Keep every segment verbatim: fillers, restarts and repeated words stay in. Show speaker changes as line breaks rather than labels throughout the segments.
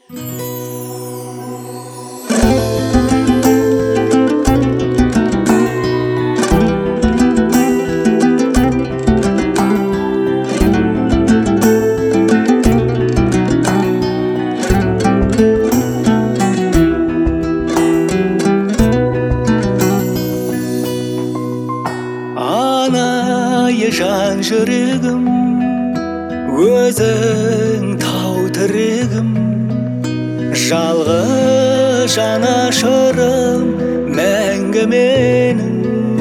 Анайы жан жүрегім, өзің тау тірегім, жалғыз жанашырым мәңгі менің.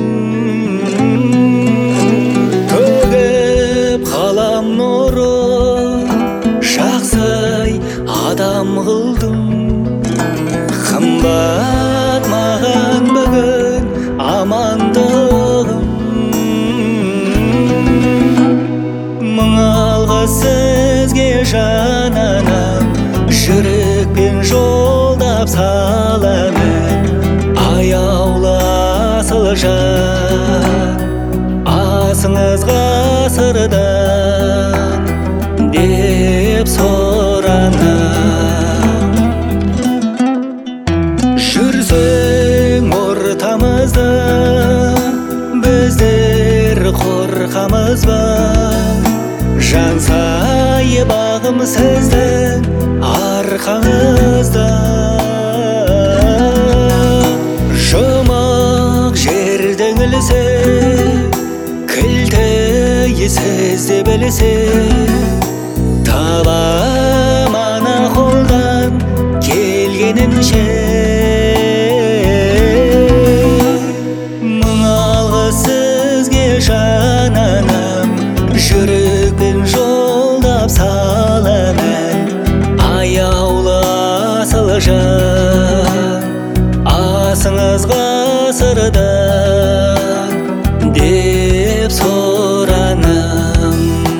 Төгіп қалам нұры, жақсы адам қылдым. Қымбат маған бүгін амандығым. Мың алғыс сізге жан анам, жүрекпен жолдап саламын. Аяулы асыл жан, асыңыз ғасырдан деп соранам. Жүрсең ортамызда, біздер қорқамыз ба? Жансайы бағым сіздің арқаңызда. Жұмақ жердің ілсе, кілті сізде білсе, табам ана қолдан келгенінше. Мың алғыс сізге жан анам, жүрекпен жолдап саламын. Аяулы асыл жан, асыңыз ғасырдан деп соранам.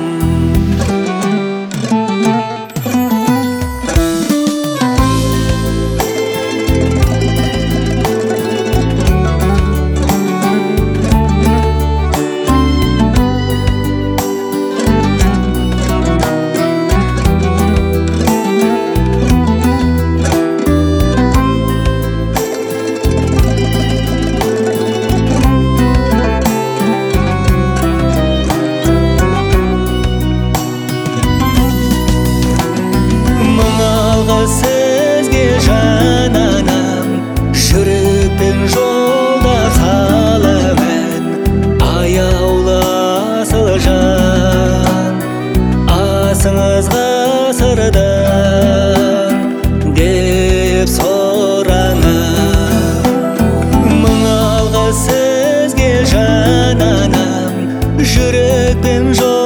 Сізге жан анам, жүрекпен жолдап саламын. Аяулы асыл жан, асыңыз ғасырдан деп соранам. Мың алғыс сізге жан анам, жүрекпен жолдап